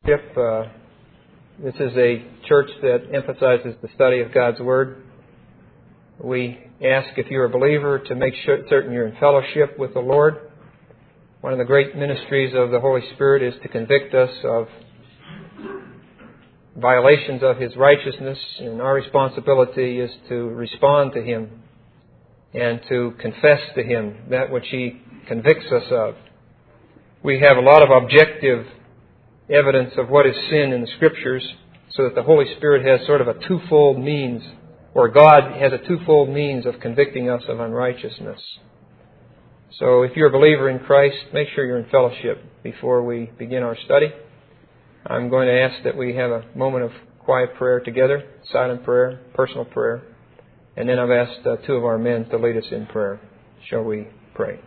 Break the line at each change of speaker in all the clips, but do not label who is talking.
This is a church that emphasizes the study of God's Word. We ask, if you're a believer, to make certain you're in fellowship with the Lord. One of the great ministries of the Holy Spirit is to convict us of violations of His righteousness, and our responsibility is to respond to Him and to confess to Him that which He convicts us of. We have a lot of objective evidence of what is sin in the Scriptures, so that the Holy Spirit has sort of a twofold means, or God has a twofold means of convicting us of unrighteousness. So if you're a believer in Christ, make sure you're in fellowship before we begin our study. I'm going to ask that we have a moment of quiet prayer together, silent prayer, personal prayer, and then I've asked two of our men to lead us in prayer. Shall we pray?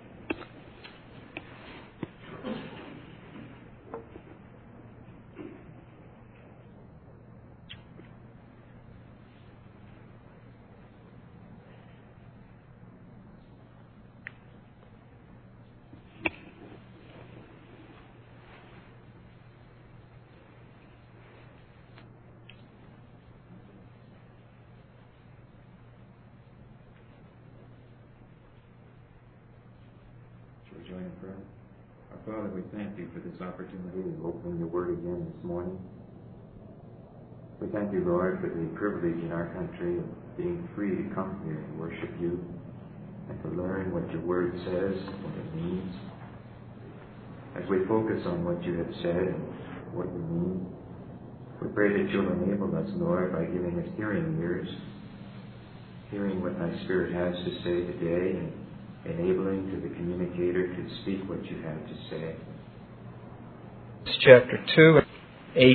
Our Father, we thank you for this opportunity to open your Word again this morning. We thank you, Lord, for the privilege in our country of being free to come here and worship you and to learn what your Word says and what it means. As we focus on what you have said and what you mean, we pray that you'll enable us, Lord, by giving us hearing ears, hearing what thy Spirit has to say today, and enabling to the communicator to speak what you have to say.
It's chapter 2, 8.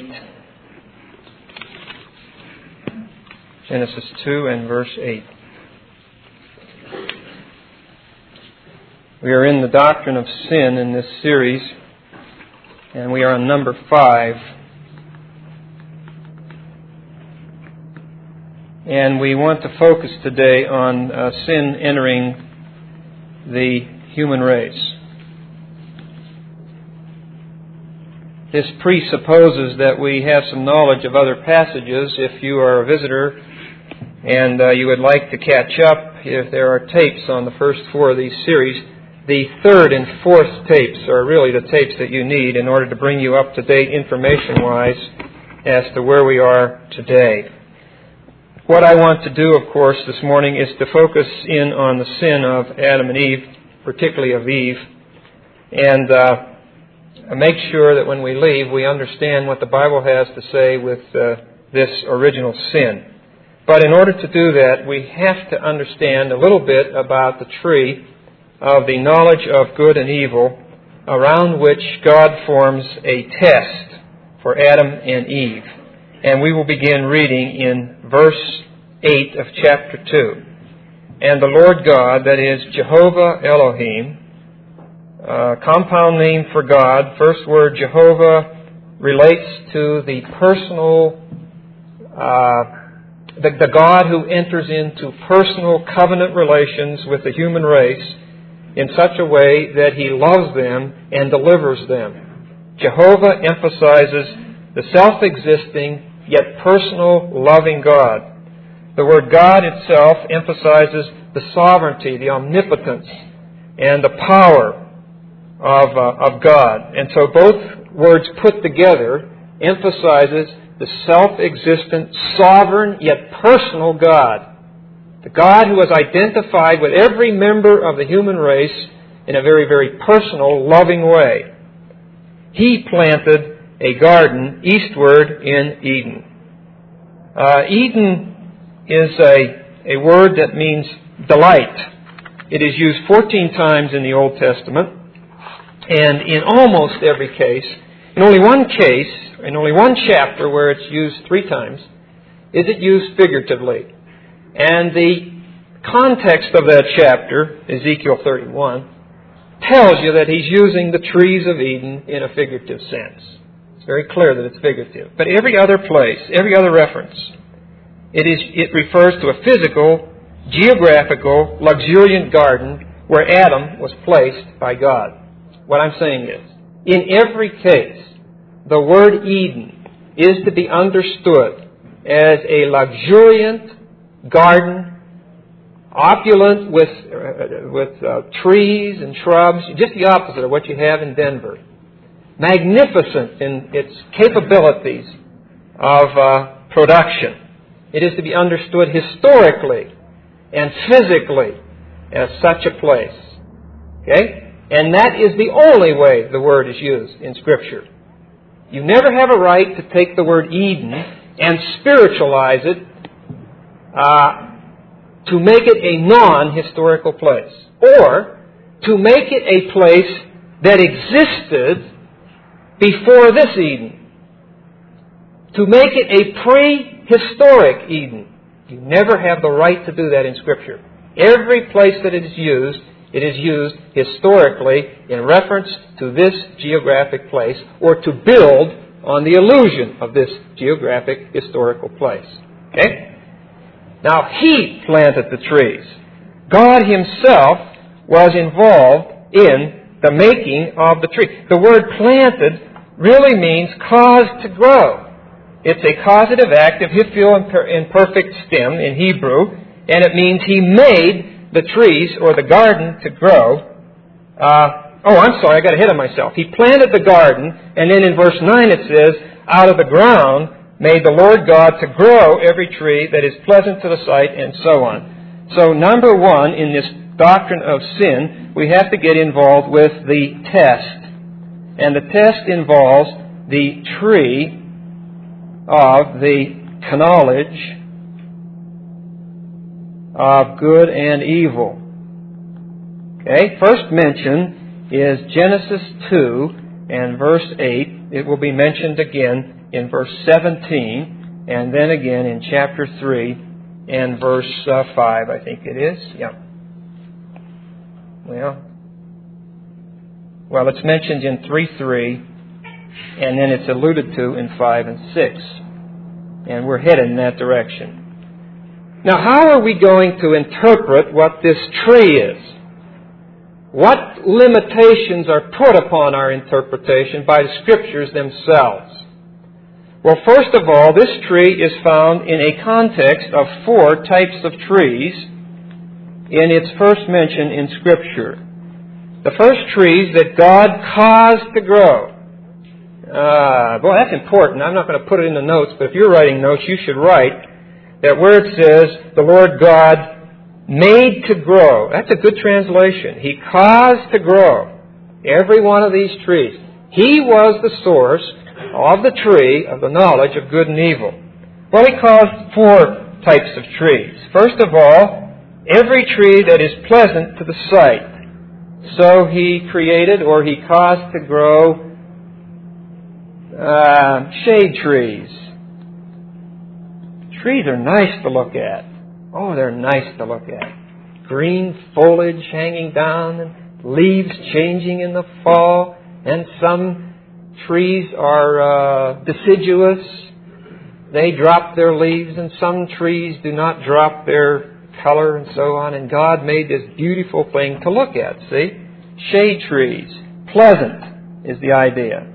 Genesis 2 and verse 8. We are in the doctrine of sin in this series, and we are on number 5. And we want to focus today on sin entering the human race. This presupposes that we have some knowledge of other passages. If you are a visitor and you would like to catch up, if there are tapes on the first 4 of these series, the 3rd and 4th tapes are really the tapes that you need in order to bring you up to date information-wise as to where we are today. What I want to do, of course, this morning is to focus in on the sin of Adam and Eve, particularly of Eve, and make sure that when we leave, we understand what the Bible has to say with this original sin. But in order to do that, we have to understand a little bit about the tree of the knowledge of good and evil, around which God forms a test for Adam and Eve. And we will begin reading in verse 8 of chapter 2. And the Lord God, that is Jehovah Elohim, compound name for God. First word, Jehovah, relates to the personal, the God who enters into personal covenant relations with the human race in such a way that He loves them and delivers them. Jehovah emphasizes the self-existing yet personal, loving God. The word God itself emphasizes the sovereignty, the omnipotence, and the power of God. And so both words put together emphasizes the self-existent, sovereign, yet personal God. The God who is identified with every member of the human race in a very, very personal, loving way. He planted a garden eastward in Eden. Eden is a word that means delight. It is used 14 times in the Old Testament, and in almost every case, in only one chapter where it's used 3 times, is it used figuratively. And the context of that chapter, Ezekiel 31, tells you that he's using the trees of Eden in a figurative sense. It's very clear that it's figurative. But every other place, every other reference, it refers to a physical, geographical, luxuriant garden where Adam was placed by God. What I'm saying is, in every case, the word Eden is to be understood as a luxuriant garden, opulent with trees and shrubs, just the opposite of what you have in Denver. Magnificent in its capabilities of production. It is to be understood historically and physically as such a place. Okay? And that is the only way the word is used in Scripture. You never have a right to take the word Eden and spiritualize it to make it a non-historical place, or to make it a place that existed before this Eden, to make it a prehistoric Eden. You never have the right to do that in Scripture. Every place that it is used historically in reference to this geographic place, or to build on the illusion of this geographic historical place. Okay? Now, He planted the trees. God Himself was involved in the making of the tree. The word planted really means caused to grow. It's a causative active, hifil imperfect stem in Hebrew, and it means He made the trees or the garden to grow. I'm sorry, I got ahead of myself. He planted the garden, and then in verse 9 it says, out of the ground made the Lord God to grow every tree that is pleasant to the sight, and so on. So number one, in this doctrine of sin, we have to get involved with the test. And the test involves the tree of the knowledge of good and evil. Okay, first mention is Genesis 2 and verse 8. It will be mentioned again in verse 17, and then again in chapter 3 and verse 5, I think it is. Yeah. Well, it's mentioned in 3:3, and then it's alluded to in 5 and 6. And we're headed in that direction. Now, how are we going to interpret what this tree is? What limitations are put upon our interpretation by the Scriptures themselves? Well, first of all, this tree is found in a context of 4 types of trees in its first mention in Scripture. The first trees that God caused to grow. Boy, that's important. I'm not going to put it in the notes, but if you're writing notes, you should write that where it says, the Lord God made to grow. That's a good translation. He caused to grow every one of these trees. He was the source of the tree of the knowledge of good and evil. Well, He caused 4 types of trees. First of all, every tree that is pleasant to the sight. So He created, or He caused to grow, shade trees. Trees are nice to look at. Oh, they're nice to look at. Green foliage hanging down, and leaves changing in the fall, and some trees are deciduous. They drop their leaves, and some trees do not drop their color, and so on. And God made this beautiful thing to look at, see? Shade trees. Pleasant is the idea.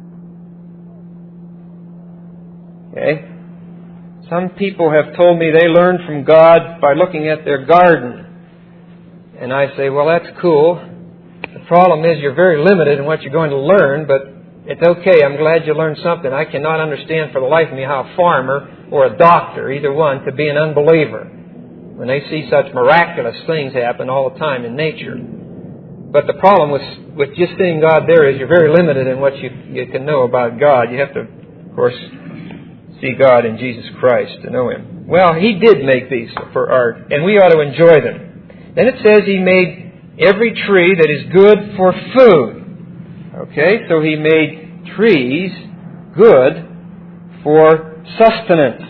Okay? Some people have told me they learned from God by looking at their garden. And I say, well, that's cool. The problem is you're very limited in what you're going to learn, but it's okay. I'm glad you learned something. I cannot understand for the life of me how a farmer or a doctor, either one, could be an unbeliever when they see such miraculous things happen all the time in nature. But the problem with just seeing God there is you're very limited in what you can know about God. You have to, of course, see God in Jesus Christ to know Him. Well, He did make these for art, and we ought to enjoy them. Then it says He made every tree that is good for food. Okay, so He made trees good for sustenance.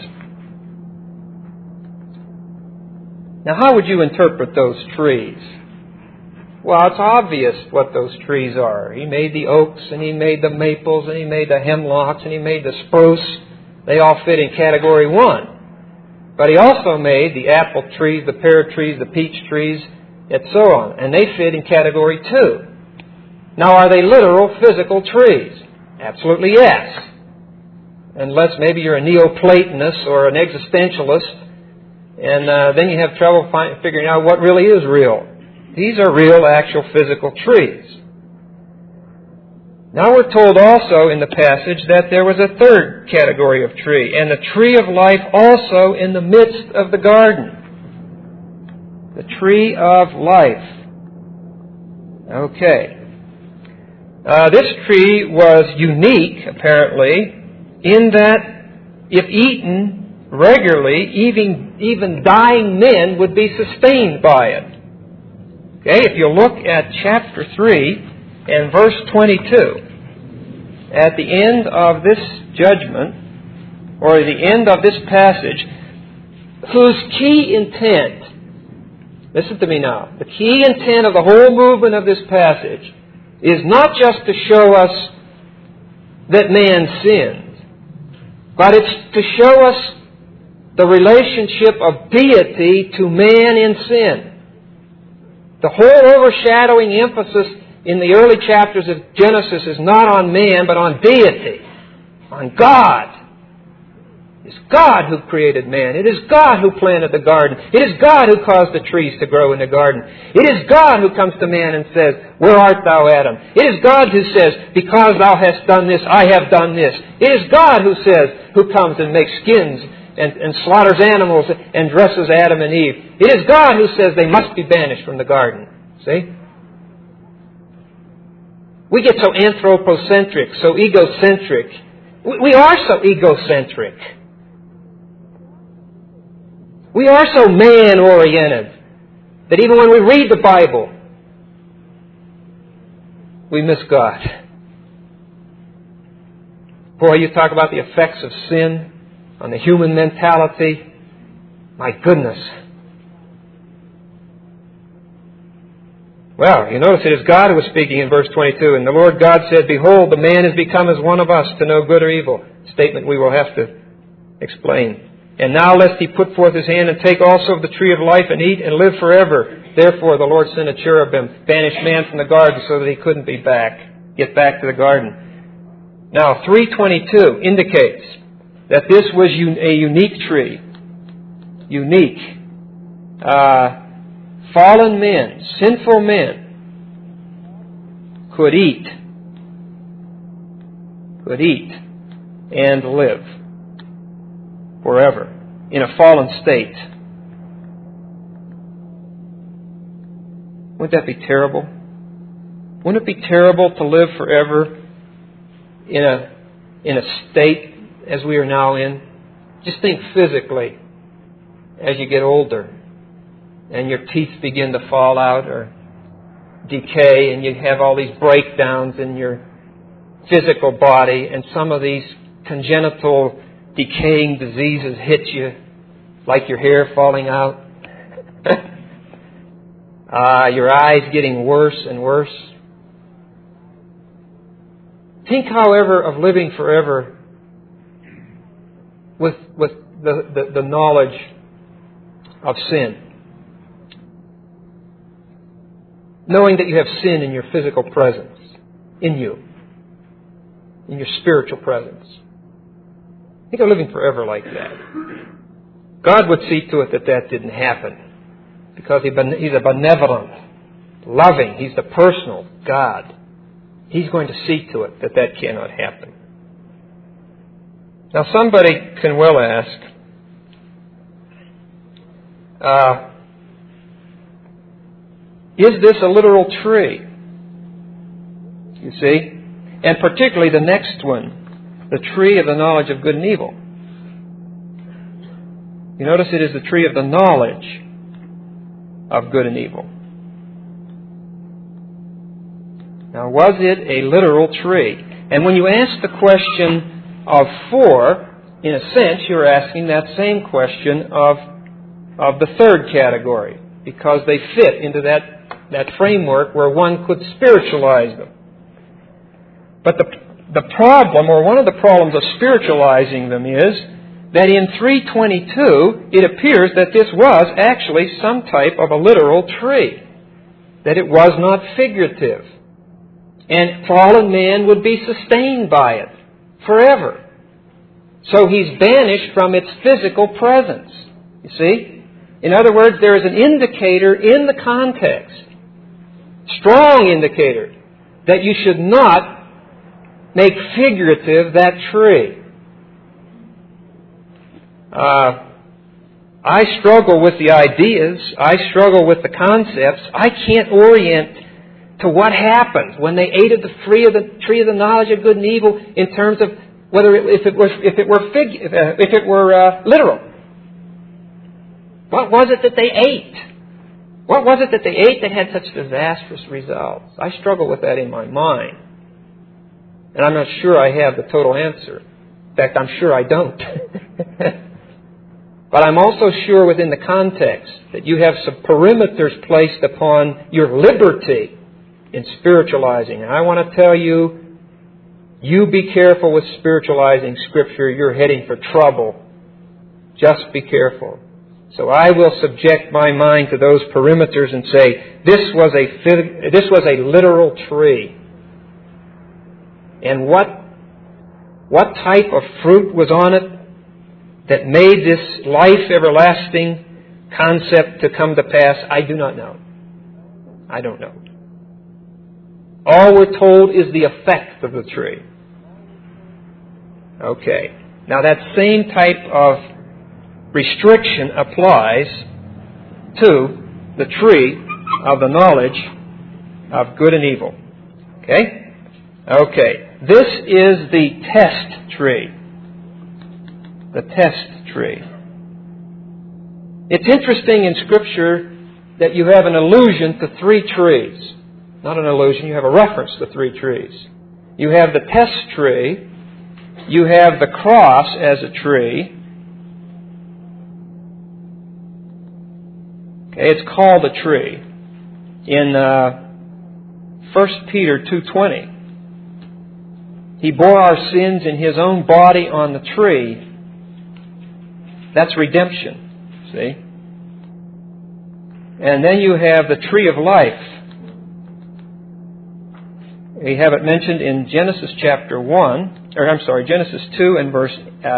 Now, how would you interpret those trees? Well, it's obvious what those trees are. He made the oaks, and He made the maples, and He made the hemlocks, and He made the spruce. They all fit in category 1. But He also made the apple trees, the pear trees, the peach trees, and so on. And they fit in category 2. Now, are they literal physical trees? Absolutely yes. Unless maybe you're a Neoplatonist or an existentialist, and then you have trouble figuring out what really is real. These are real, actual, physical trees. Now we're told also in the passage that there was a third category of tree, and the tree of life also in the midst of the garden. The tree of life. Okay. This tree was unique, apparently, in that if eaten regularly, even dying men would be sustained by it. Okay, if you look at chapter 3 and verse 22, at the end of this judgment, or the end of this passage, whose key intent, listen to me now, the key intent of the whole movement of this passage is not just to show us that man sinned, but it's to show us the relationship of deity to man in sin. The whole overshadowing emphasis in the early chapters of Genesis is not on man, but on deity, on God. It's God who created man. It is God who planted the garden. It is God who caused the trees to grow in the garden. It is God who comes to man and says, "Where art thou, Adam?" It is God who says, "Because thou hast done this, I have done this." It is God who comes and makes skins and slaughters animals and dresses Adam and Eve. It is God who says they must be banished from the garden. See? We get so anthropocentric, so egocentric. We are so egocentric. We are so man-oriented that even when we read the Bible, we miss God. Boy, you talk about the effects of sin on the human mentality. My goodness. Well, you notice it is God who was speaking in verse 22. And the Lord God said, "Behold, the man has become as one of us to know good or evil." Statement we will have to explain. "And now lest he put forth his hand and take also of the tree of life and eat and live forever. Therefore the Lord sent a cherubim, banished man from the garden so that he couldn't get back to the garden." Now 3:22 indicates that this was a unique tree. Unique. Fallen men, sinful men, could eat and live forever in a fallen state. Wouldn't that be terrible? Wouldn't it be terrible to live forever in a state as we are now in? Just think physically as you get older and your teeth begin to fall out or decay and you have all these breakdowns in your physical body, and some of these congenital decaying diseases hit you, like your hair falling out, your eyes getting worse and worse. Think, however, of living forever with the knowledge of sin. Knowing that you have sin in your physical presence, in you, in your spiritual presence. Think of living forever like that. God would see to it that that didn't happen, because He's a benevolent, loving, He's the personal God. He's going to see to it that that cannot happen. Now somebody can well ask, is this a literal tree? You see? And particularly the next one, the tree of the knowledge of good and evil. You notice it is the tree of the knowledge of good and evil. Now, was it a literal tree? And when you ask the question of four, in a sense, you're asking that same question of the third category, because they fit into that framework where one could spiritualize them. But the problem, or one of the problems of spiritualizing them, is that in 3:22 it appears that this was actually some type of a literal tree, that it was not figurative. And fallen man would be sustained by it forever. So he's banished from its physical presence. You see? In other words, there is an indicator in the context, strong indicator, that you should not make figurative that tree. I struggle with the ideas. I struggle with the concepts. I can't orient to what happened when they ate of the tree of the knowledge of good and evil in terms of whether if it were literal. What was it that they ate? What was it that they ate that had such disastrous results? I struggle with that in my mind. And I'm not sure I have the total answer. In fact, I'm sure I don't. But I'm also sure within the context that you have some perimeters placed upon your liberty in spiritualizing. And I want to tell you, you be careful with spiritualizing Scripture. You're heading for trouble. Just be careful. So I will subject my mind to those perimeters and say, this was a literal tree. And what type of fruit was on it that made this life everlasting concept to come to pass, I do not know. I don't know. All we're told is the effect of the tree. Okay. Now that same type of restriction applies to the tree of the knowledge of good and evil. Okay? Okay. This is the test tree. The test tree. It's interesting in Scripture that you have an allusion to three trees. Not an allusion, you have a reference to three trees. You have the test tree. You have the cross as a tree. Okay, it's called a tree. In 1 Peter 2:20, He bore our sins in His own body on the tree. That's redemption, see? And then you have the tree of life. We have it mentioned in Genesis chapter 2 and verse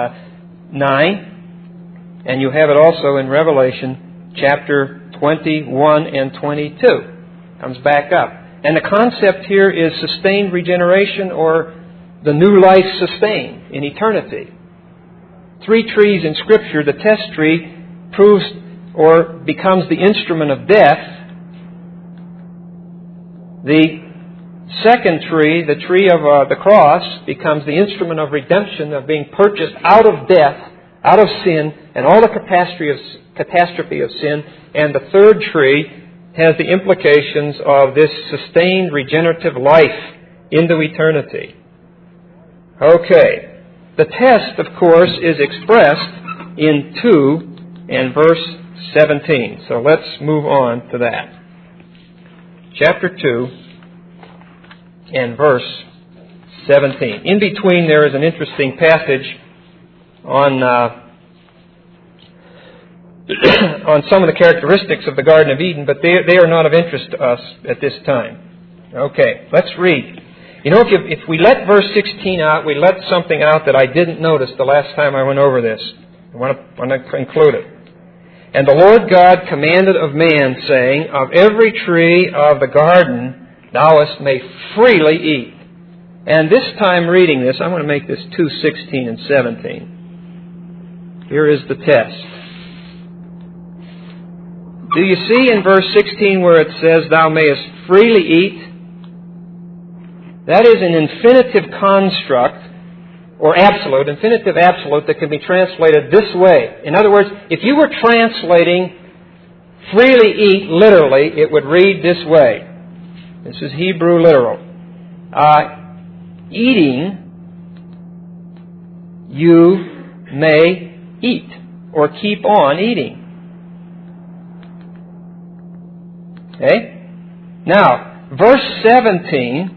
9. And you have it also in Revelation chapter 21 and 22. Comes back up. And the concept here is sustained regeneration, or the new life sustained in eternity. Three trees in Scripture. The test tree proves or becomes the instrument of death. The second tree, the tree of the cross, becomes the instrument of redemption, of being purchased out of death, out of sin, and all the catastrophe of sin. And the third tree has the implications of this sustained regenerative life into eternity. Okay. The test, of course, is expressed in 2 and verse 17. So let's move on to that. Chapter 2 and verse 17. In between there is an interesting passage on some of the characteristics of the Garden of Eden, but they are not of interest to us at this time. Okay, let's read. You know, if we let verse 16 out, we let something out that I didn't notice the last time I went over this. I want to include it. And the Lord God commanded of man, saying, of every tree of the garden thou may freely eat. And this time reading this, I'm going to make this 2:16 and 17. Here is the test. Do you see in verse 16 where it says, thou mayest freely eat? That is an infinitive construct, or absolute, infinitive absolute, that can be translated this way. In other words, if you were translating freely eat literally, it would read this way. This is Hebrew literal. Eating, you may eat, or keep on eating. Okay? Now, verse 17...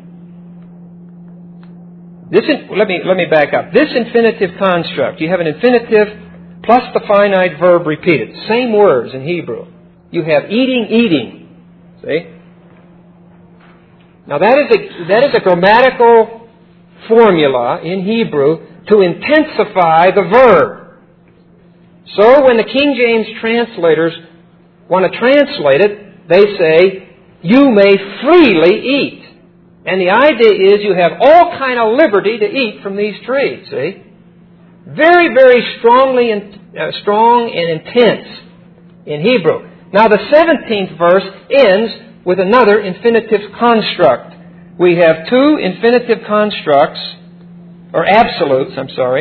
let me back up. This infinitive construct, you have an infinitive plus the finite verb repeated. Same words in Hebrew. You have eating, eating. See? Now that is a grammatical formula in Hebrew to intensify the verb. So when the King James translators want to translate it, they say, you may freely eat. And the idea is you have all kind of liberty to eat from these trees, see? Very, very strong and intense in Hebrew. Now the 17th verse ends with another infinitive construct. We have two infinitive constructs, or absolutes,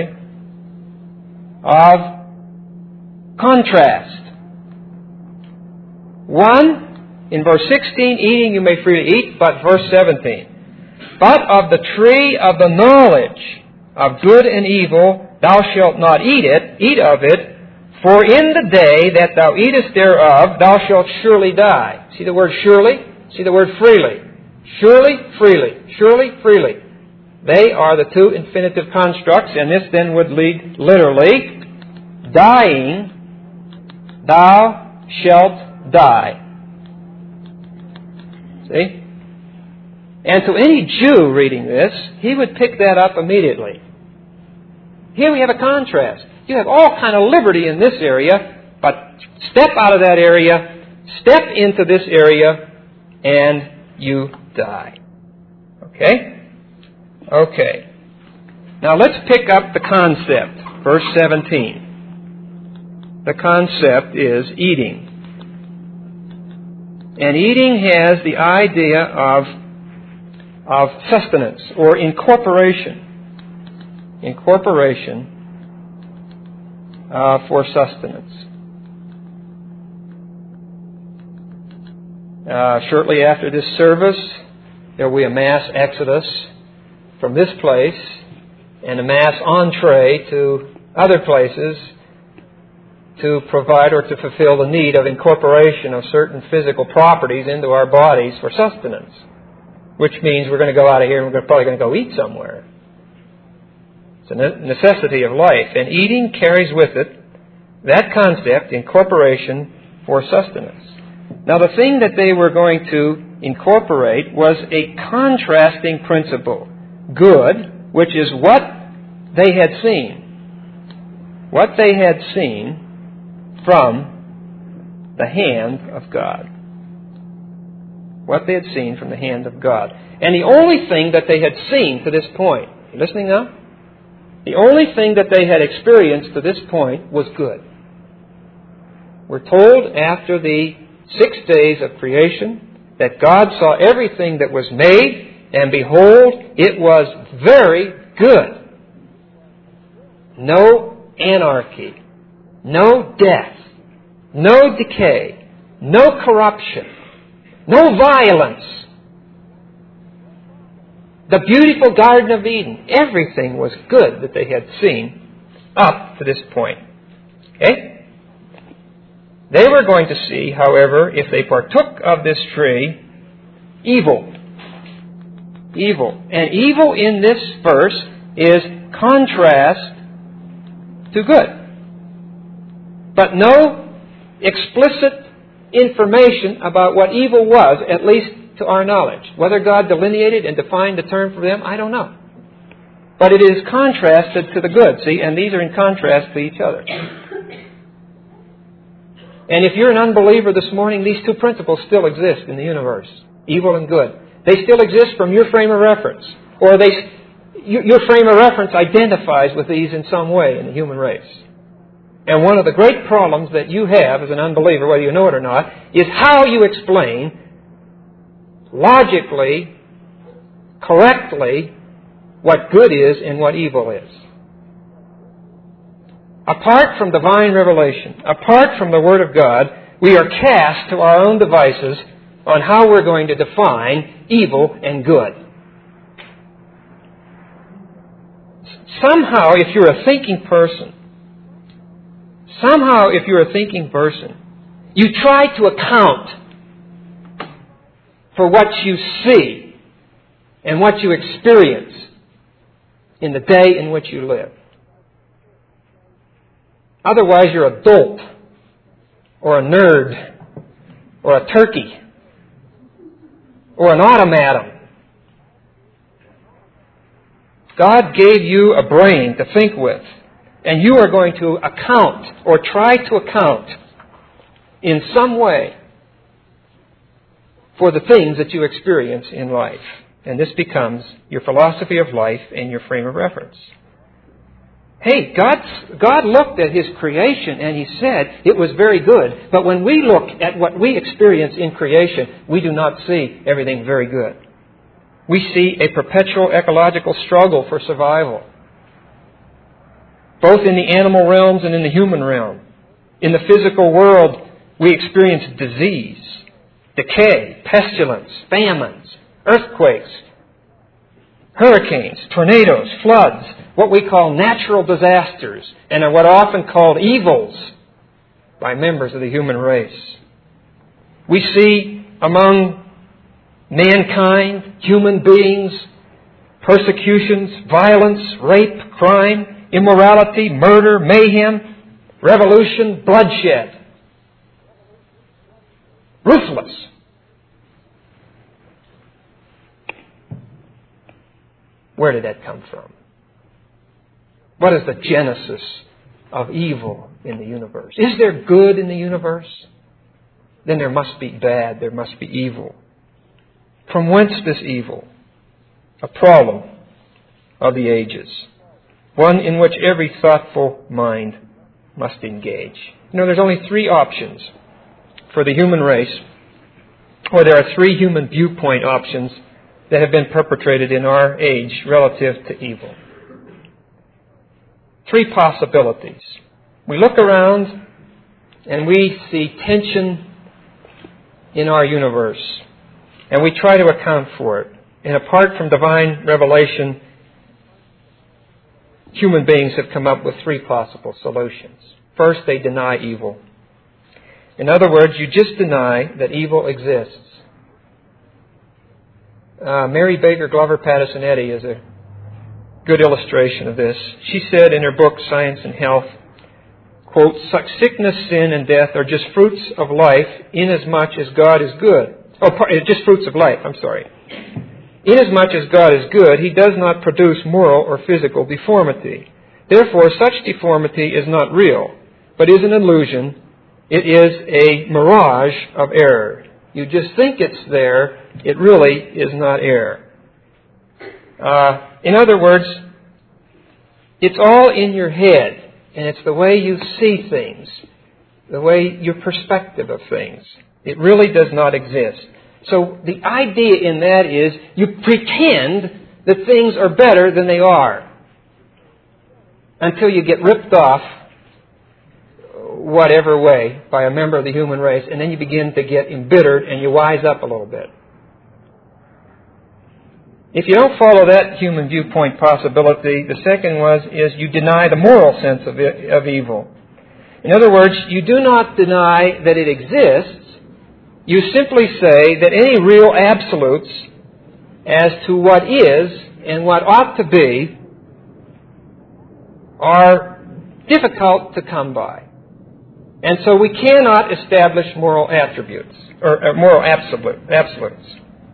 of contrast. One, in verse 16, eating you may freely eat, but verse 17. But of the tree of the knowledge of good and evil thou shalt not eat of it, for in the day that thou eatest thereof thou shalt surely die. See the word surely? See the word freely. Surely, freely. Surely, freely. They are the two infinitive constructs, and this then would lead literally, dying, thou shalt die. See? And to any Jew reading this, he would pick that up immediately. Here we have a contrast. You have all kind of liberty in this area, but step out of that area, step into this area, and you die. Okay? Okay. Now let's pick up the concept. Verse 17. The concept is eating. And eating has the idea of sustenance or incorporation. Incorporation for sustenance. Shortly after this service, there will be a mass exodus from this place and a mass entree to other places to provide or to fulfill the need of incorporation of certain physical properties into our bodies for sustenance, which means we're going to go out of here and we're probably going to go eat somewhere. It's a necessity of life. And eating carries with it that concept, incorporation for sustenance. Now, the thing that they were going to incorporate was a contrasting principle. Good, which is what they had seen. What they had seen from the hand of God. What they had seen from the hand of God. And the only thing that they had seen to this point, you listening now? The only thing that they had experienced to this point was good. We're told after the 6 days of creation that God saw everything that was made, and behold, it was very good. No anarchy, no death, no decay, no corruption, no violence. The beautiful Garden of Eden, everything was good that they had seen up to this point. Okay? They were going to see, however, if they partook of this tree, evil. Evil. And evil in this verse is contrast to good. But no explicit information about what evil was, at least to our knowledge. Whether God delineated and defined the term for them, I don't know. But it is contrasted to the good, see, and these are in contrast to each other. And if you're an unbeliever this morning, these two principles still exist in the universe, evil and good. They still exist from your frame of reference, or your frame of reference identifies with these in some way in the human race. And one of the great problems that you have as an unbeliever, whether you know it or not, is how you explain logically, correctly, what good is and what evil is. Apart from divine revelation, apart from the Word of God, we are cast to our own devices on how we're going to define evil and good. Somehow, if you're a thinking person, you try to account for what you see and what you experience in the day in which you live. Otherwise, you're a dolt, or a nerd, or a turkey, or an automaton. God gave you a brain to think with, and you are going to account or try to account in some way for the things that you experience in life. And this becomes your philosophy of life and your frame of reference. Hey, God looked at His creation and He said it was very good. But when we look at what we experience in creation, we do not see everything very good. We see a perpetual ecological struggle for survival, both in the animal realms and in the human realm. In the physical world, we experience disease, decay, pestilence, famines, earthquakes, hurricanes, tornadoes, floods, what we call natural disasters, and are what are often called evils by members of the human race. We see among mankind, human beings, persecutions, violence, rape, crime, immorality, murder, mayhem, revolution, bloodshed. Ruthless. Where did that come from? What is the genesis of evil in the universe? Is there good in the universe? Then there must be bad, there must be evil. From whence this evil? A problem of the ages. One in which every thoughtful mind must engage. You know, there's only three options for the human race, or there are three human viewpoint options that have been perpetrated in our age relative to evil. Three possibilities. We look around and we see tension in our universe, and we try to account for it. And apart from divine revelation, human beings have come up with three possible solutions. First, they deny evil. In other words, you just deny that evil exists. Mary Baker Glover Patterson Eddy is a good illustration of this. She said in her book, Science and Health, quote, "Sickness, sin, and death are just fruits of life inasmuch as God is good." Just fruits of life, I'm sorry. Inasmuch as God is good, He does not produce moral or physical deformity. Therefore, such deformity is not real, but is an illusion. It is a mirage of error. You just think it's there. It really is not error. In other words, it's all in your head, and it's the way you see things, the way your perspective of things. It really does not exist. So the idea in that is you pretend that things are better than they are until you get ripped off whatever way by a member of the human race, and then you begin to get embittered and you wise up a little bit. If you don't follow that human viewpoint possibility, the second is you deny the moral sense of evil. In other words, you do not deny that it exists. You simply say that any real absolutes as to what is and what ought to be are difficult to come by. And so we cannot establish moral attributes, or moral absolutes.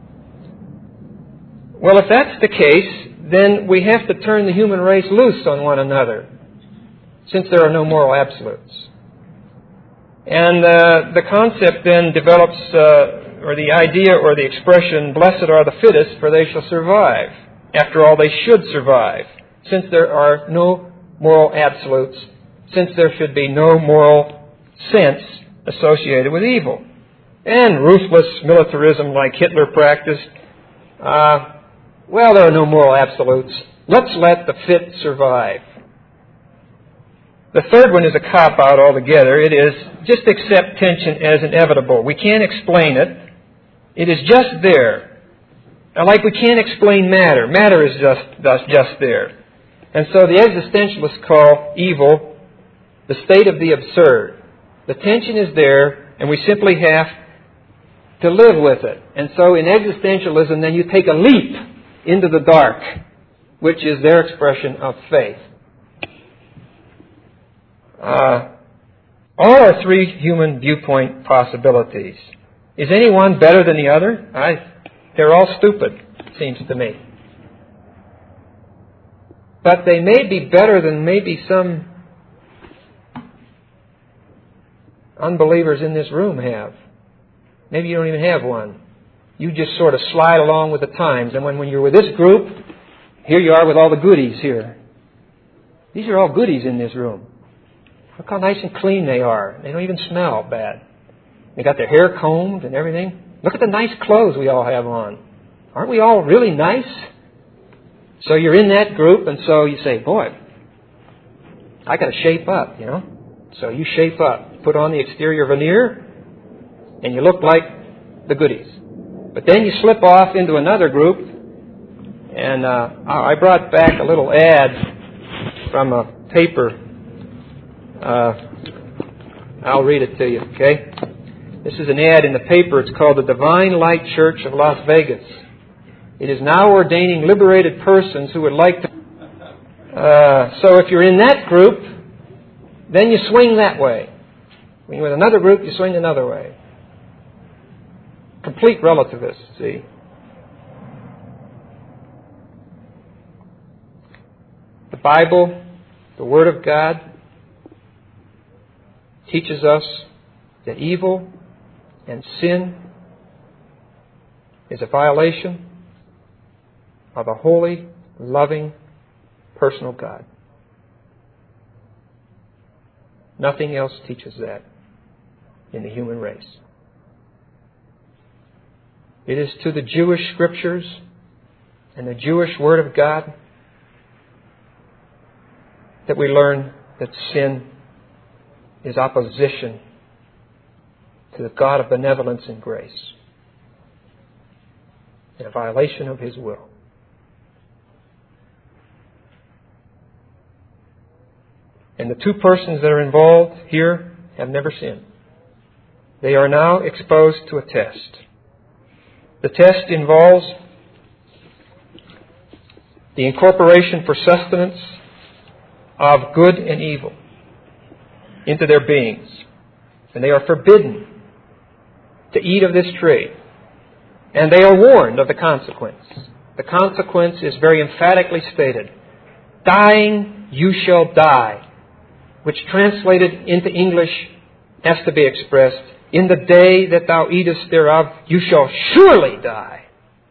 Well, if that's the case, then we have to turn the human race loose on one another, since there are no moral absolutes. And the concept then develops, or the idea or the expression, "Blessed are the fittest, for they shall survive." After all, they should survive, since there are no moral absolutes, since there should be no moral sense associated with evil. And ruthless militarism like Hitler practiced, well, there are no moral absolutes. Let's let the fit survive. The third one is a cop-out altogether. It is just accept tension as inevitable. We can't explain it. It is just there. Like we can't explain matter. Matter is just there. And so the existentialists call evil the state of the absurd. The tension is there, and we simply have to live with it. And so in existentialism, then you take a leap into the dark, which is their expression of faith. All are three human viewpoint possibilities. Is any one better than the other? They're all stupid, it seems to me. but they may be better than maybe some unbelievers in this room have. Maybe you don't even have one. You just sort of slide along with the times. And when you're with this group, here you are with all the goodies here. These are all goodies in this room. Look how nice and clean they are. They don't even smell bad. They got their hair combed and everything. Look at the nice clothes we all have on. Aren't we all really nice? So you're in that group, and so you say, boy, I got to shape up, you know. So you shape up. Put on the exterior veneer, and you look like the goodies. But then you slip off into another group, and I brought back a little ad from a paper. I'll read it to you, okay? This is an ad in the paper. It's called the Divine Light Church of Las Vegas. It is now ordaining liberated persons who would like to... So if you're in that group, then you swing that way. When you're with another group, you swing another way. Complete relativists, see. The Bible, the Word of God, teaches us that evil and sin is a violation of a holy, loving, personal God. Nothing else teaches that in the human race. It is to the Jewish Scriptures and the Jewish Word of God that we learn that sin is opposition to the God of benevolence and grace, and a violation of His will. And the two persons that are involved here have never sinned. They are now exposed to a test. The test involves the incorporation for sustenance of good and evil into their beings. And they are forbidden to eat of this tree. And they are warned of the consequence. The consequence is very emphatically stated. Dying, you shall die. Which translated into English has to be expressed, in the day that thou eatest thereof, you shall surely die.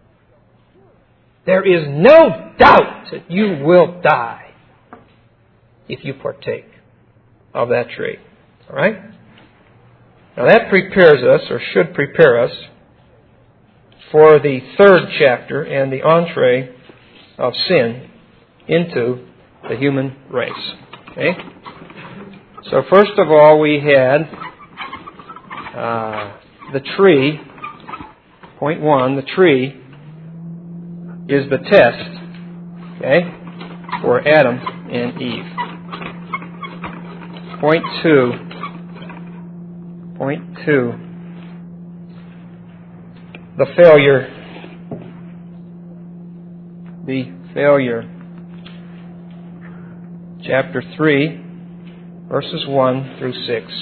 There is no doubt that you will die if you partake of that tree. All right? Now that prepares us, or should prepare us, for the third chapter and the entree of sin into the human race. Okay? So first of all, we had the tree. Point one, the tree is the test, okay, for Adam and Eve. Point two, the failure. Chapter 3, verses 1 through 6.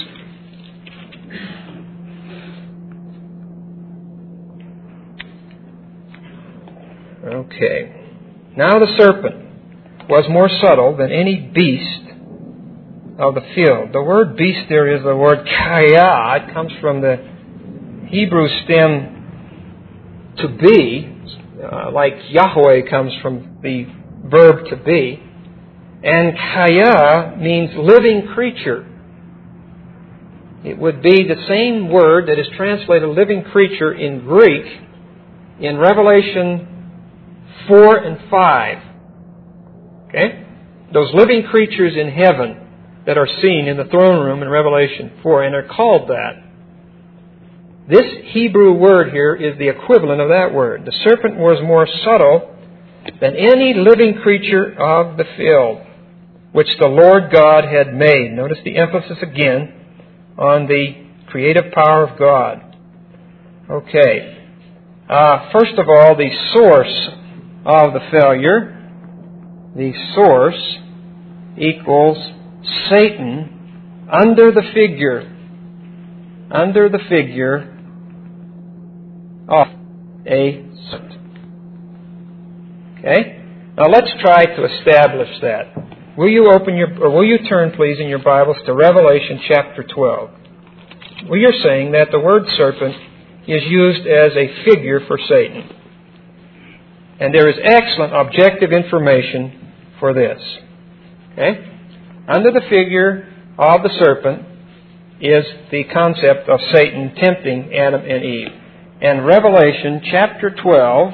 Okay. Now the serpent was more subtle than any beast of the field. The word beast there is the word kaya. It comes from the Hebrew stem to be, like Yahweh comes from the verb to be. And kaya means living creature. It would be the same word that is translated living creature in Greek in Revelation 4 and 5. Okay? Those living creatures in heaven that are seen in the throne room in Revelation 4, and are called that. This Hebrew word here is the equivalent of that word. The serpent was more subtle than any living creature of the field which the Lord God had made. Notice the emphasis again on the creative power of God. Okay. First of all, the source of the failure. The source equals Satan under the figure of a serpent. Okay? Now let's try to establish that. Will you turn, please, in your Bibles to Revelation chapter 12? Well, you're saying that the word serpent is used as a figure for Satan. And there is excellent objective information for this. Okay? Under the figure of the serpent is the concept of Satan tempting Adam and Eve. And Revelation chapter 12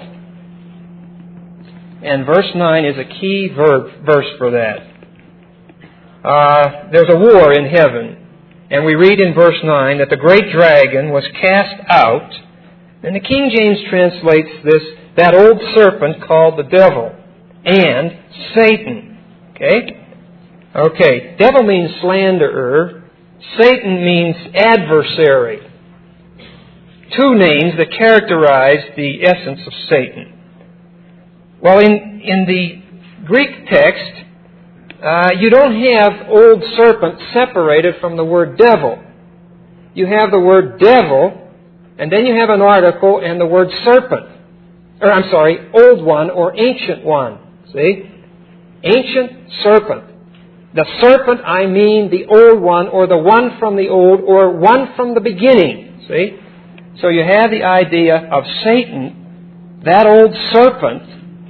and verse 9 is a key verse for that. There's a war in heaven, and we read in verse 9 that the great dragon was cast out, and the King James translates that old serpent called the devil and Satan. Okay, devil means slanderer. Satan means adversary. Two names that characterize the essence of Satan. Well, in the Greek text, you don't have old serpent separated from the word devil. You have the word devil, and then you have an article and the word serpent. Old one or ancient one. See? Ancient serpent. The serpent, I mean the old one, or the one from the old, or one from the beginning. See? So you have the idea of Satan, that old serpent.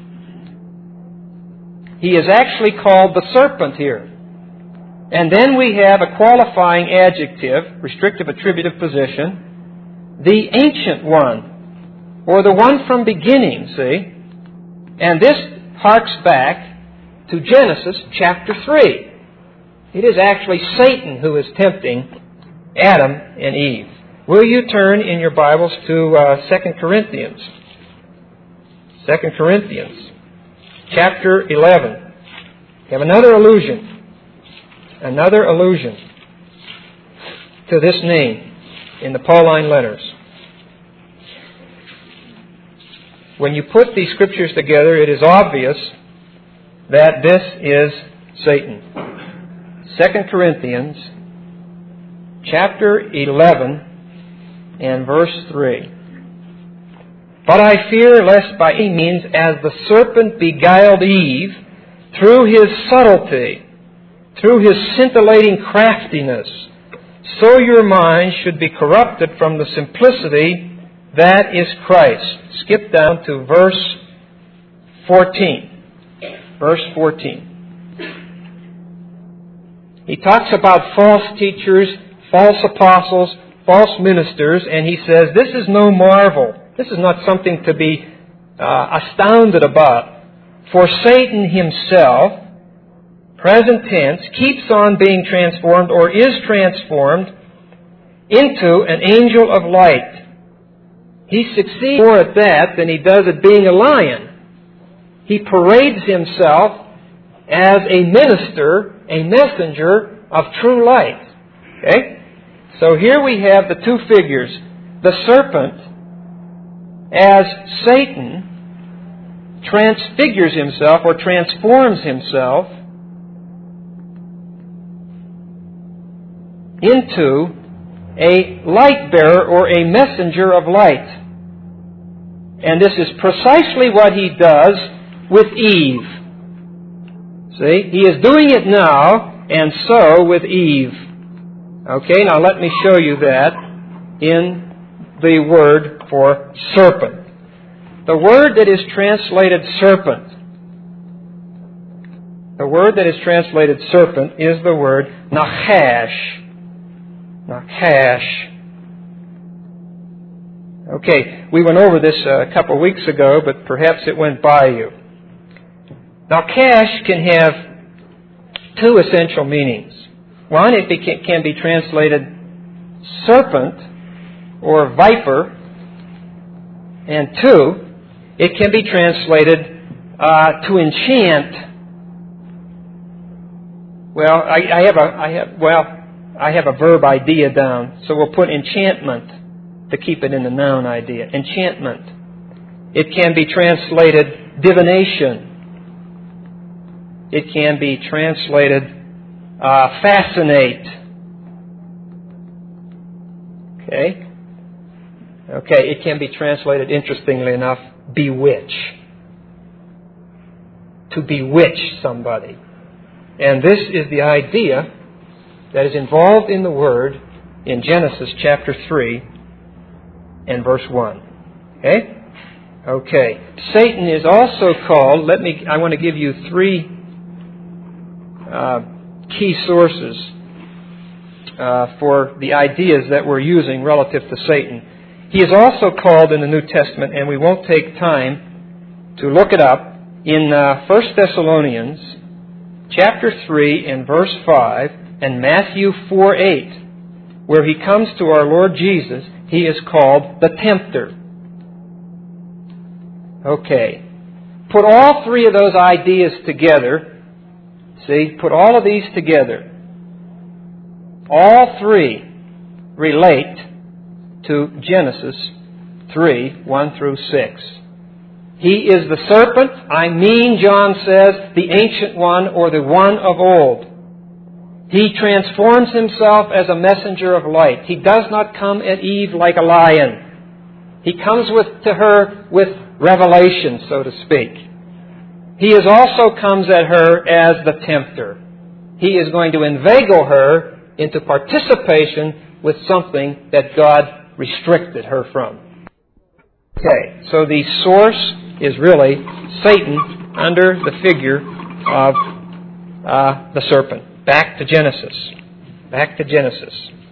He is actually called the serpent here. And then we have a qualifying adjective, restrictive attributive position, the ancient one, or the one from beginning, see? And this harks back to Genesis chapter 3. It is actually Satan who is tempting Adam and Eve. Will you turn in your Bibles to 2 Corinthians? 2 Corinthians chapter 11. We have another allusion to this name in the Pauline letters. When you put these scriptures together, it is obvious that this is Satan. 2 Corinthians chapter 11 and verse 3. But I fear lest by any means, as the serpent beguiled Eve through his subtlety, through his scintillating craftiness, so your mind should be corrupted from the simplicity that is Christ. Skip down to verse 14. Verse 14. He talks about false teachers, false apostles, false ministers, and he says, this is no marvel. This is not something to be astounded about. For Satan himself, present tense, keeps on being transformed or is transformed into an angel of light. He succeeds more at that than he does at being a lion. He parades himself as a minister, a messenger of true light. Okay? So here we have the two figures. The serpent, as Satan transfigures himself or transforms himself into a light bearer or a messenger of light. And this is precisely what he does with Eve. See? He is doing it now, and so with Eve. Okay, now let me show you that in the word for serpent. The word that is translated serpent, is the word nachash. Nachash. Okay, we went over this a couple of weeks ago, but perhaps it went by you. Nachash can have two essential meanings. One, it can be translated serpent or viper. And two, it can be translated to enchant. Well, I have a verb idea down, so we'll put enchantment to keep it in the noun idea. Enchantment. It can be translated divination. It can be translated fascinate. Okay? Okay, it can be translated, interestingly enough, bewitch. to bewitch somebody. And this is the idea that is involved in the word in Genesis chapter 3 and verse 1. Okay? Okay. Satan is also called, I want to give you three key sources for the ideas that we're using relative to Satan. He is also called in the New Testament, and we won't take time to look it up, in 1 Thessalonians chapter 3 and verse 5 and Matthew 4:8, where he comes to our Lord Jesus, he is called the tempter. Okay. Put all three of those ideas together. See, put all of these together. All three relate to Genesis 3, 1 through 6. He is the serpent, John says, the ancient one or the one of old. He transforms himself as a messenger of light. He does not come at Eve like a lion. He comes to her with revelation, so to speak. He also comes at her as the tempter. He is going to inveigle her into participation with something that God restricted her from. Okay, so the source is really Satan under the figure of the serpent. Back to Genesis. Back to Genesis.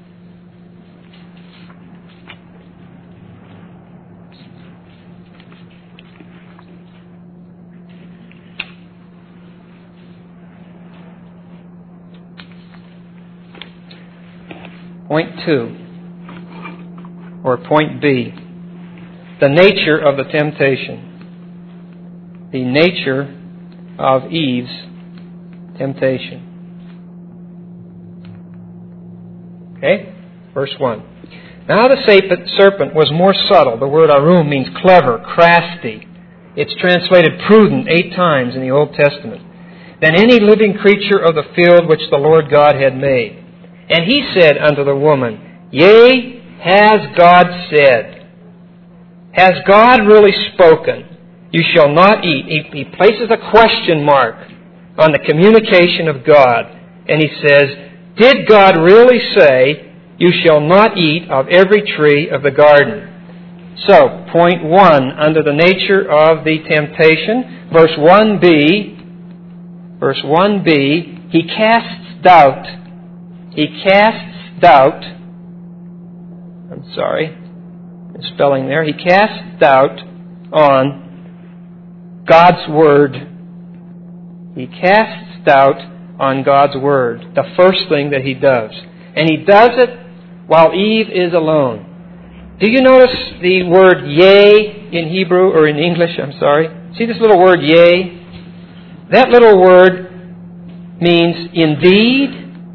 Point 2, or point B, the nature of the temptation. The nature of Eve's temptation. Okay? Verse 1. Now the serpent was more subtle. The word arum means clever, crafty. It's translated prudent 8 times in the Old Testament. Than any living creature of the field which the Lord God had made. And he said unto the woman, Yea, has God said? Has God really spoken? You shall not eat. He places a question mark on the communication of God. And he says, did God really say, you shall not eat of every tree of the garden? So, point 1, under the nature of the temptation, verse 1b, he casts doubt. He casts doubt. I'm sorry, spelling there. He casts doubt on God's Word. He casts doubt on God's Word. The first thing that he does. And he does it while Eve is alone. Do you notice the word yea in Hebrew, or in English, I'm sorry? See this little word yea? That little word means indeed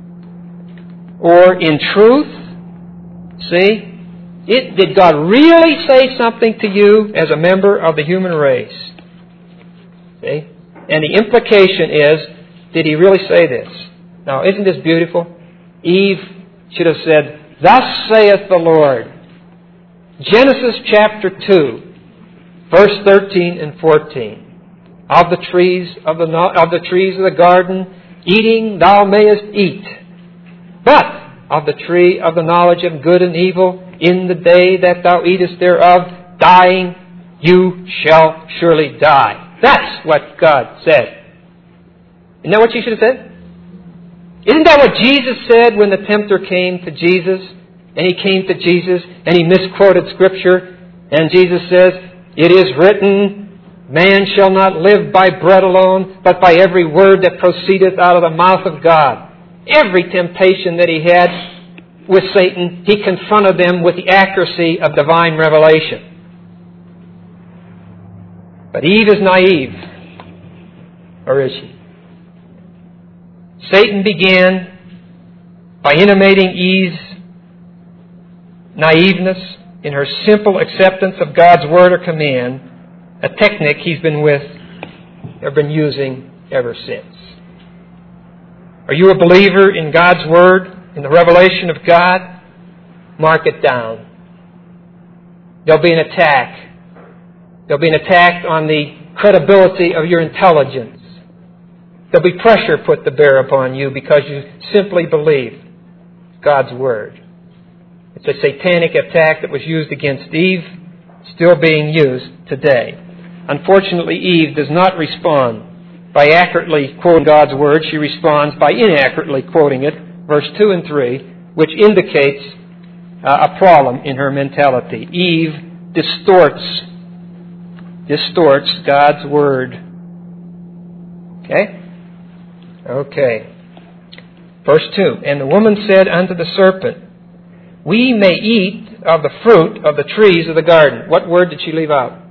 or in truth. See? Did God really say something to you as a member of the human race? See? And the implication is, did he really say this? Now, isn't this beautiful? Eve should have said, Thus saith the Lord. Genesis chapter 2, verse 13 and 14. Of the trees of the garden, eating thou mayest eat. But of the tree of the knowledge of good and evil, in the day that thou eatest thereof, dying, you shall surely die. That's what God said. Isn't that what you should have said? Isn't that what Jesus said when the tempter came to Jesus? And he came to Jesus and he misquoted Scripture. And Jesus says, It is written, Man shall not live by bread alone, but by every word that proceedeth out of the mouth of God. Every temptation that he had with Satan, he confronted them with the accuracy of divine revelation. But Eve is naive. Or is she? Satan began by intimating Eve's naiveness in her simple acceptance of God's word or command, a technique he's been using ever since. Are you a believer in God's word, in the revelation of God? Mark it down. There'll be an attack. There'll be an attack on the credibility of your intelligence. There'll be pressure put to bear upon you because you simply believe God's Word. It's a satanic attack that was used against Eve, still being used today. Unfortunately, Eve does not respond by accurately quoting God's Word. She responds by inaccurately quoting it, verse 2 and 3, which indicates a problem in her mentality. Eve distorts God's Word. Okay. Verse 2, and the woman said unto the serpent, we may eat of the fruit of the trees of the garden. What word did she leave out?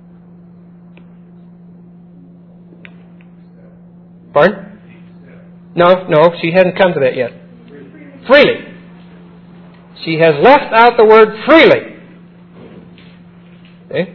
Pardon? No, she hadn't come to that yet. Freely. She has left out the word freely. Okay?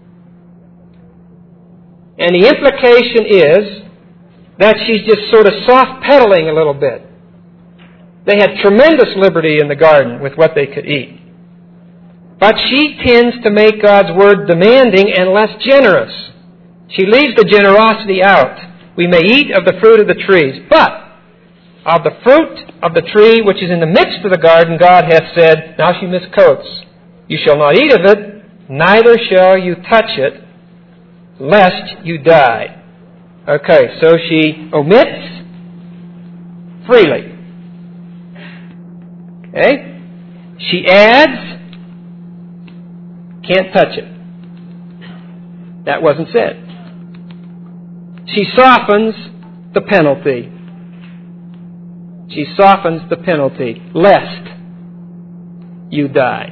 And the implication is that she's just sort of soft-pedaling a little bit. They had tremendous liberty in the garden with what they could eat. But she tends to make God's Word demanding and less generous. She leaves the generosity out. We may eat of the fruit of the trees, but of the fruit of the tree which is in the midst of the garden, God hath said, now she misquotes, you shall not eat of it, neither shall you touch it, lest you die. Okay, so she omits freely. Okay? She adds, can't touch it. That wasn't said. She softens the penalty. She softens the penalty, lest you die.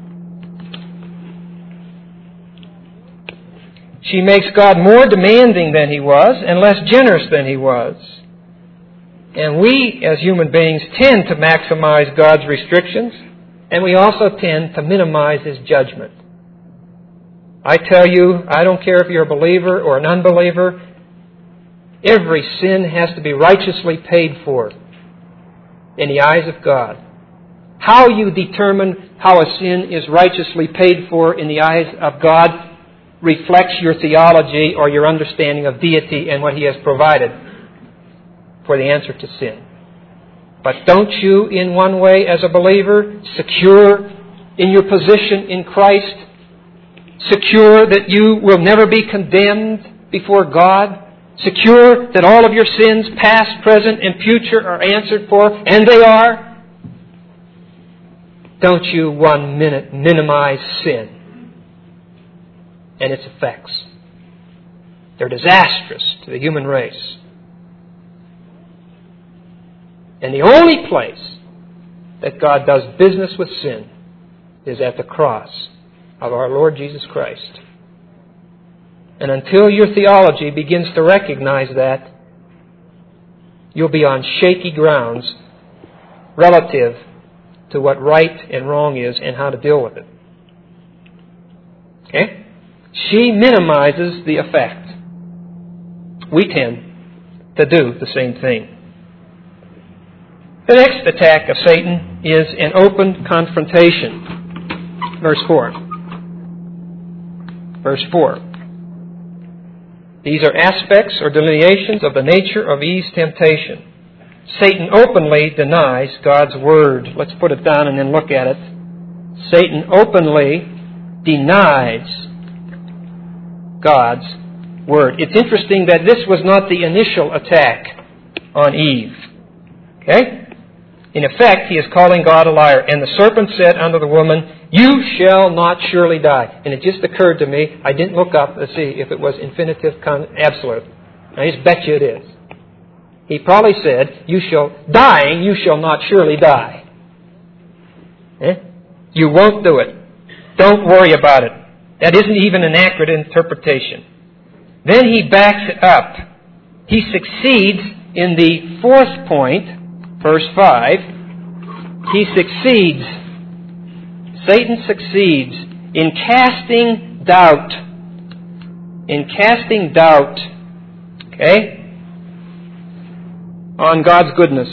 She makes God more demanding than He was and less generous than He was. And we, as human beings, tend to maximize God's restrictions, and we also tend to minimize His judgment. I tell you, I don't care if you're a believer or an unbeliever, every sin has to be righteously paid for in the eyes of God. How you determine how a sin is righteously paid for in the eyes of God reflects your theology or your understanding of deity and what He has provided for the answer to sin. But don't you, in one way, as a believer, secure in your position in Christ, secure that you will never be condemned before God, secure that all of your sins, past, present, and future, are answered for, and they are? Don't you 1 minute minimize sin and its effects. They're disastrous to the human race. And the only place that God does business with sin is at the cross of our Lord Jesus Christ. And until your theology begins to recognize that, you'll be on shaky grounds relative to what right and wrong is and how to deal with it. Okay? She minimizes the effect. We tend to do the same thing. The next attack of Satan is an open confrontation. Verse 4. Verse 4. These are aspects or delineations of the nature of Eve's temptation. Satan openly denies God's Word. Let's put it down and then look at it. Satan openly denies God's Word. It's interesting that this was not the initial attack on Eve. Okay? In effect, he is calling God a liar. And the serpent said unto the woman, you shall not surely die. And it just occurred to me, I didn't look up to see if it was infinitive absolute. I just bet you it is. He probably said, you shall not surely die. You won't do it. Don't worry about it. That isn't even an accurate interpretation. Then he backs it up. He succeeds in the fourth point, verse 5. He succeeds. Satan succeeds in casting doubt. Okay? On God's goodness.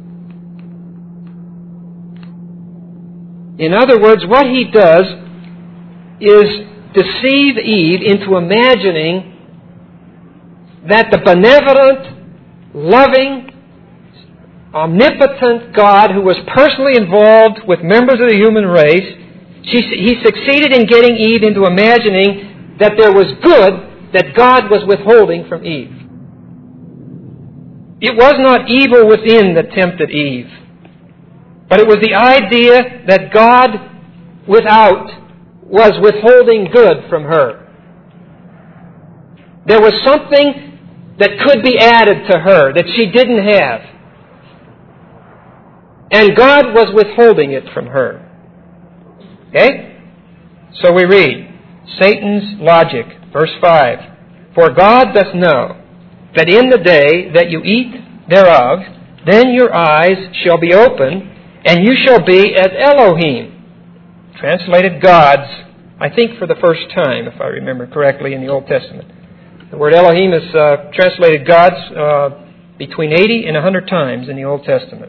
In other words, what he does is deceive Eve into imagining that the benevolent loving, omnipotent God who was personally involved with members of the human race, he succeeded in getting Eve into imagining that there was good that God was withholding from Eve. It was not evil within that tempted Eve, but it was the idea that God without was withholding good from her. There was something that could be added to her that she didn't have. And God was withholding it from her. Okay? So we read Satan's logic, verse 5. For God doth know that in the day that you eat thereof, then your eyes shall be opened, and you shall be as Elohim. Translated gods, I think for the first time, if I remember correctly, in the Old Testament. The word Elohim is translated gods between 80 and 100 times in the Old Testament.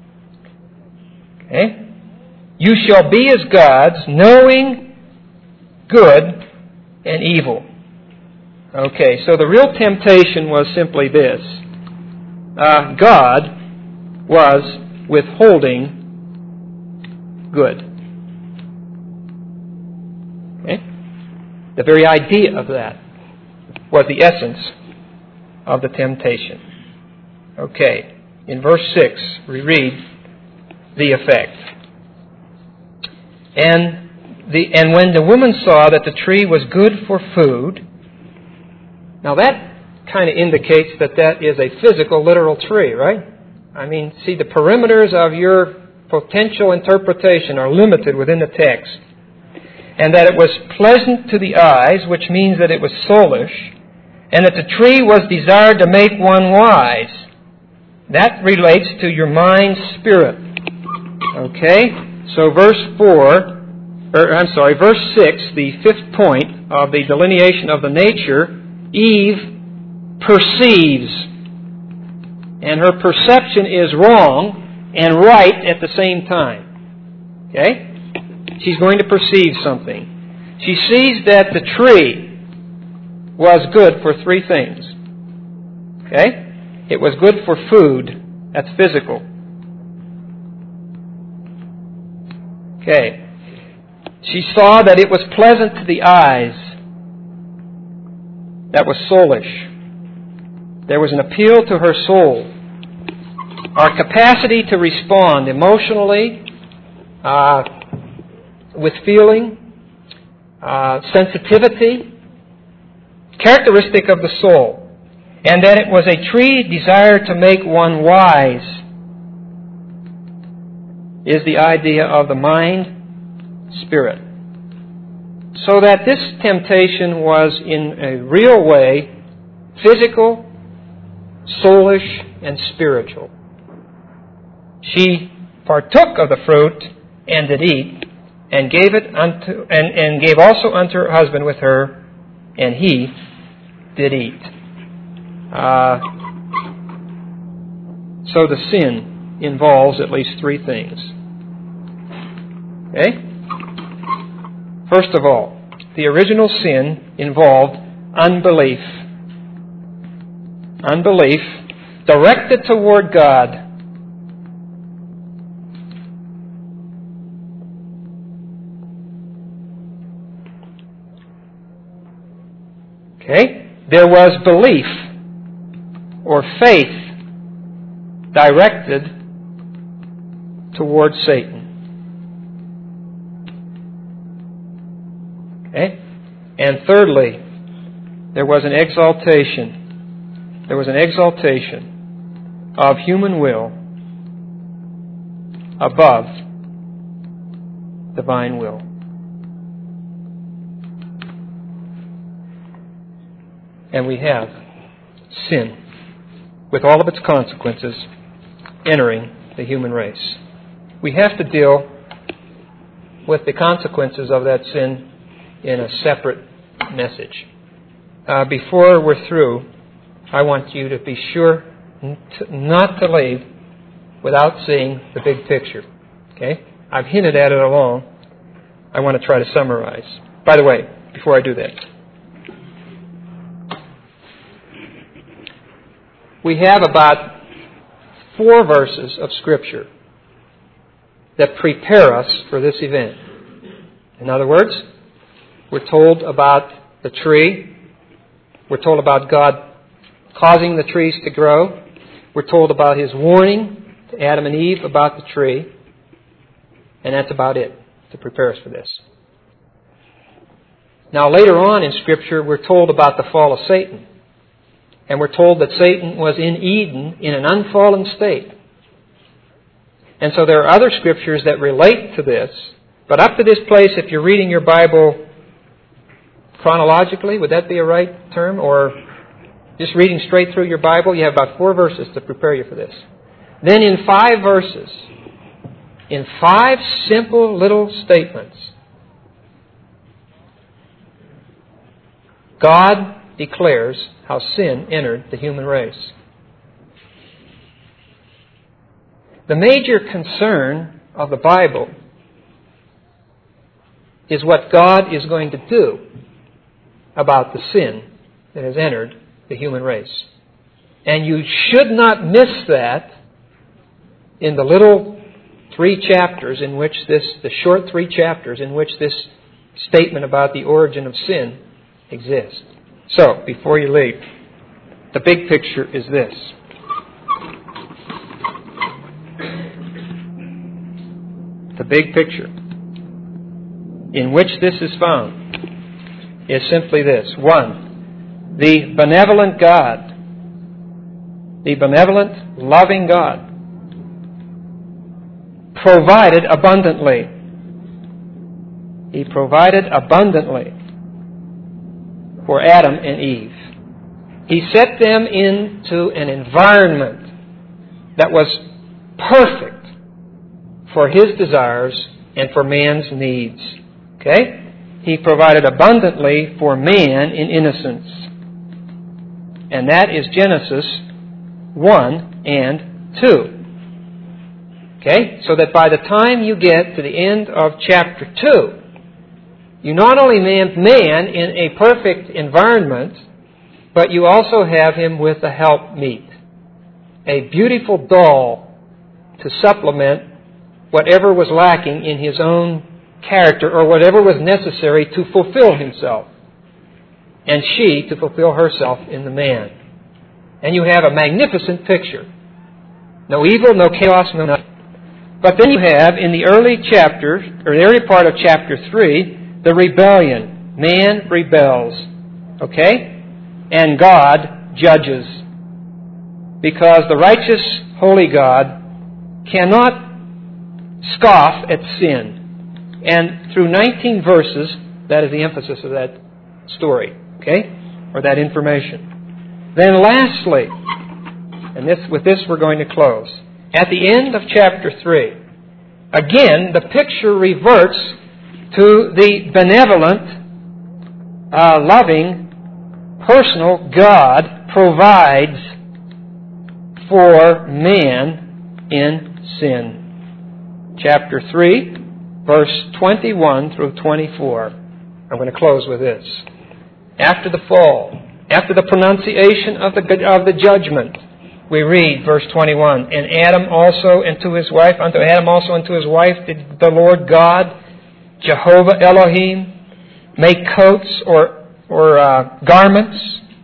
Okay? You shall be as gods, knowing good and evil. Okay, so the real temptation was simply this. God was withholding good. Okay? The very idea of that was the essence of the temptation. Okay, in verse 6 we read the effect. And when the woman saw that the tree was good for food. Now that kind of indicates that is a physical, literal tree, right? I mean, see, the perimeters of your potential interpretation are limited within the text. And that it was pleasant to the eyes, which means that it was soulish, and that the tree was desired to make one wise. That relates to your mind spirit. Okay? So verse 6, the fifth point of the delineation of the nature, Eve perceives. And her perception is wrong and right at the same time. Okay? She's going to perceive something. She sees that the tree was good for three things. Okay? It was good for food. That's physical. Okay. She saw that it was pleasant to the eyes. That was soulish. There was an appeal to her soul. Our capacity to respond emotionally, with feeling, sensitivity, characteristic of the soul. And that it was a tree desired to make one wise is the idea of the mind, spirit. So that this temptation was in a real way physical, soulish, and spiritual. She partook of the fruit and did eat, and gave it unto and gave also unto her husband with her, and he did eat. So the sin involves at least three things. Okay? First of all, the original sin involved unbelief. Unbelief directed toward God. Okay? There was belief or faith directed toward Satan. Okay? And thirdly, there was an exaltation. There was an exaltation of human will above divine will. And we have sin, with all of its consequences, entering the human race. We have to deal with the consequences of that sin in a separate message. Before we're through, I want you to be sure not to leave without seeing the big picture. Okay? I've hinted at it along. I want to try to summarize. By the way, before I do that, we have about 4 verses of Scripture that prepare us for this event. In other words, we're told about the tree. We're told about God causing the trees to grow. We're told about His warning to Adam and Eve about the tree. And that's about it to prepare us for this. Now, later on in Scripture, we're told about the fall of Satan. And we're told that Satan was in Eden in an unfallen state. And so there are other Scriptures that relate to this. But up to this place, if you're reading your Bible chronologically, would that be a right term? Or just reading straight through your Bible, you have about 4 verses to prepare you for this. Then in 5 verses, in 5 simple little statements, God declares how sin entered the human race. The major concern of the Bible is what God is going to do about the sin that has entered the human race. And you should not miss that in the little 3 chapters in which the short 3 chapters in which this statement about the origin of sin exists. So, before you leave, the big picture is this. The big picture in which this is found is simply this. 1, the benevolent God, the benevolent, loving God, provided abundantly. He provided abundantly for Adam and Eve. He set them into an environment that was perfect for His desires and for man's needs. Okay? He provided abundantly for man in innocence. And that is Genesis 1 and 2. Okay? So that by the time you get to the end of chapter 2, you not only have man in a perfect environment, but you also have him with a helpmeet, a beautiful doll to supplement whatever was lacking in his own character or whatever was necessary to fulfill himself, and she to fulfill herself in the man. And you have a magnificent picture. No evil, no chaos, no nothing. But then you have, in the early chapters, or the early part of chapter 3, the rebellion. Man rebels. Okay? And God judges. Because the righteous, holy God cannot scoff at sin. And through 19 verses, that is the emphasis of that story. Okay? Or that information. Then lastly, and with this we're going to close. At the end of chapter 3, again, the picture reverts to the benevolent, loving, personal God provides for man in sin. Chapter 3, verse 21 through 24. I'm going to close with this. After the fall, after the pronunciation of the judgment, we read verse 21, And unto Adam also and to his wife did the Lord God, Jehovah Elohim, make coats or garments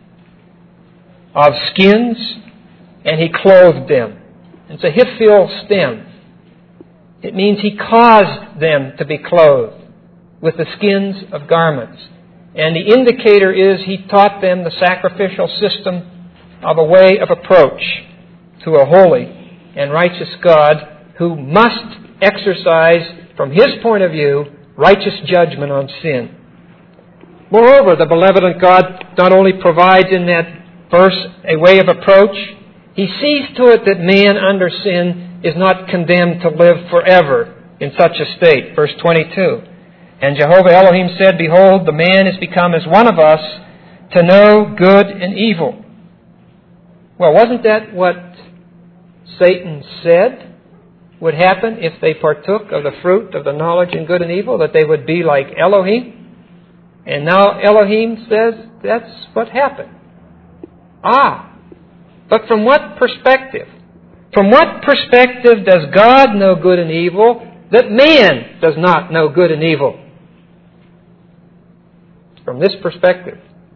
of skins, and He clothed them. It's a Hiphil stem. It means He caused them to be clothed with the skins of garments. And the indicator is He taught them the sacrificial system of a way of approach to a holy and righteous God who must exercise, from His point of view, righteous judgment on sin. Moreover, the benevolent God not only provides in that verse a way of approach, He sees to it that man under sin is not condemned to live forever in such a state. Verse 22, And Jehovah Elohim said, Behold, the man is become as one of us to know good and evil. Well, wasn't that what Satan said would happen if they partook of the fruit of the knowledge of good and evil? That they would be like Elohim? And now Elohim says that's what happened. But from what perspective? From what perspective does God know good and evil that man does not know good and evil? From this perspective.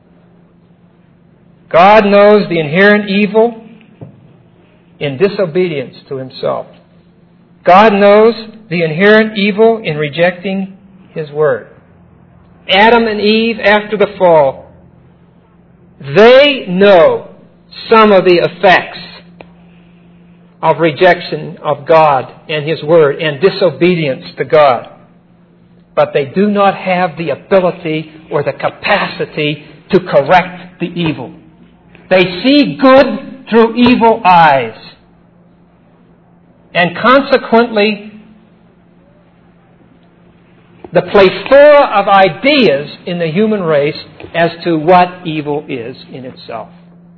God knows the inherent evil in disobedience to Himself. God knows the inherent evil in rejecting His Word. Adam and Eve, after the fall, they know some of the effects of rejection of God and His Word and disobedience to God. But they do not have the ability or the capacity to correct the evil. They see good through evil eyes. And consequently, the plethora of ideas in the human race as to what evil is in itself.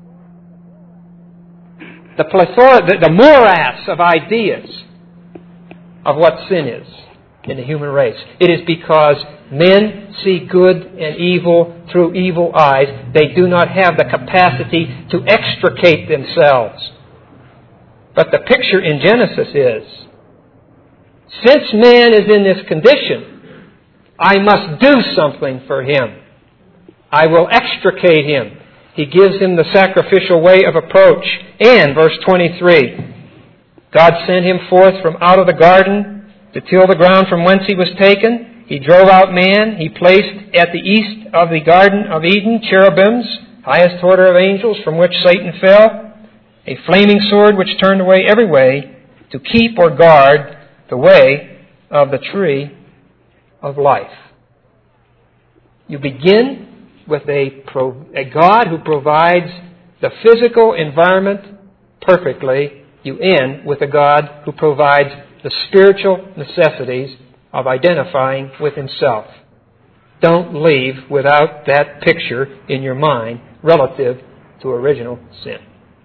The plethora, the morass of ideas of what sin is in the human race. It is because men see good and evil through evil eyes. They do not have the capacity to extricate themselves. But the picture in Genesis is, since man is in this condition, I must do something for him. I will extricate him. He gives him the sacrificial way of approach. And, verse 23, God sent him forth from out of the garden to till the ground from whence he was taken. He drove out man. He placed at the east of the Garden of Eden cherubims, highest order of angels from which Satan fell, a flaming sword which turned away every way to keep or guard the way of the tree of life. You begin with a God who provides the physical environment perfectly. You end with a God who provides the spiritual necessities of identifying with Himself. Don't leave without that picture in your mind relative to original sin.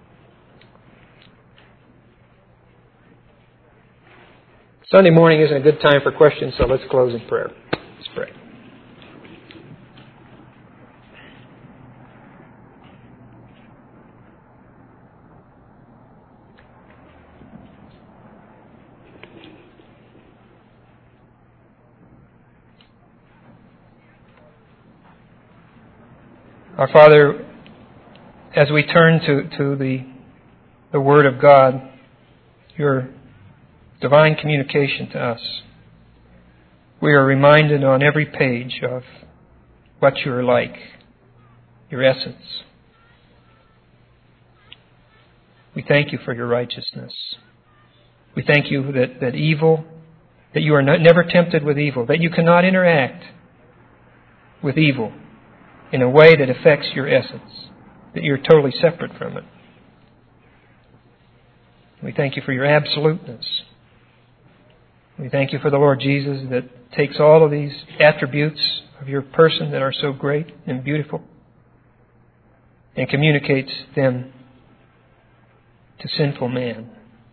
Sunday morning isn't a good time for questions, so let's close in prayer. Let's pray. Our Father, as we turn to the Word of God, Your divine communication to us, we are reminded on every page of what You are like, Your essence. We thank You for Your righteousness. We thank You that evil, that You are never tempted with evil, that You cannot interact with evil in a way that affects Your essence, that You're totally separate from it. We thank You for Your absoluteness. We thank You for the Lord Jesus that takes all of these attributes of Your person that are so great and beautiful and communicates them to sinful man.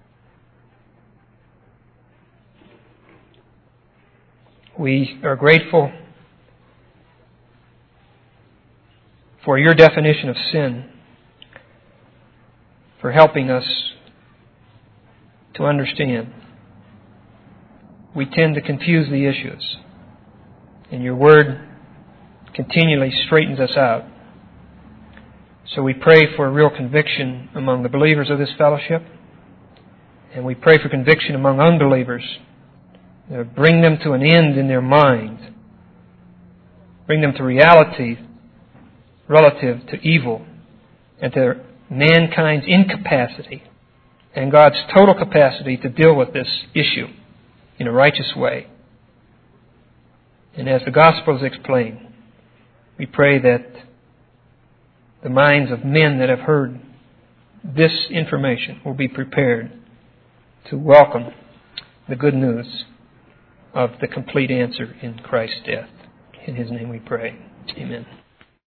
We are grateful for Your definition of sin, for helping us to understand. We tend to confuse the issues, and Your Word continually straightens us out. So we pray for real conviction among the believers of this fellowship, and we pray for conviction among unbelievers. Bring them to an end in their mind. Bring them to reality relative to evil and to mankind's incapacity and God's total capacity to deal with this issue in a righteous way. And as the Gospels explain, we pray that the minds of men that have heard this information will be prepared to welcome the good news of the complete answer in Christ's death. In His name we pray. Amen.